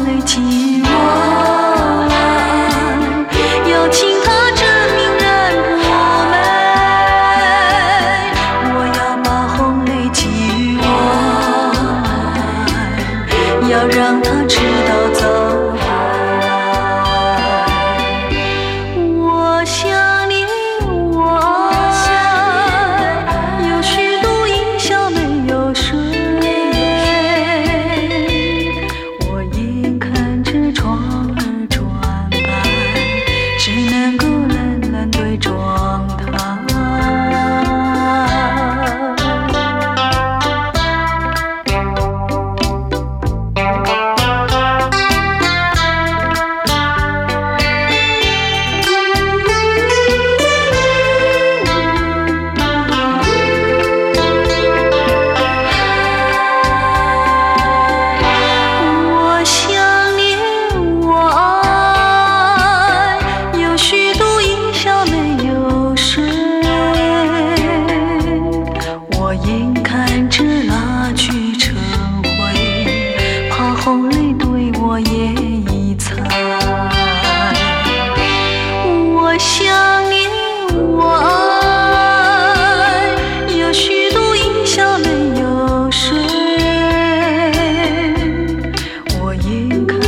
泪寄我爱，邀请他证明人不美。我要把红泪寄我爱，要让他知道走开。我想念我爱，有虚度一笑没有睡。我眼看着窗儿转白，只能够冷冷对妆台。我想念我爱，有虚度一笑没有睡。我眼看着蜡炬成灰，怕红泪对我也已残。我想念我爱，有虚度一笑没有睡。我眼看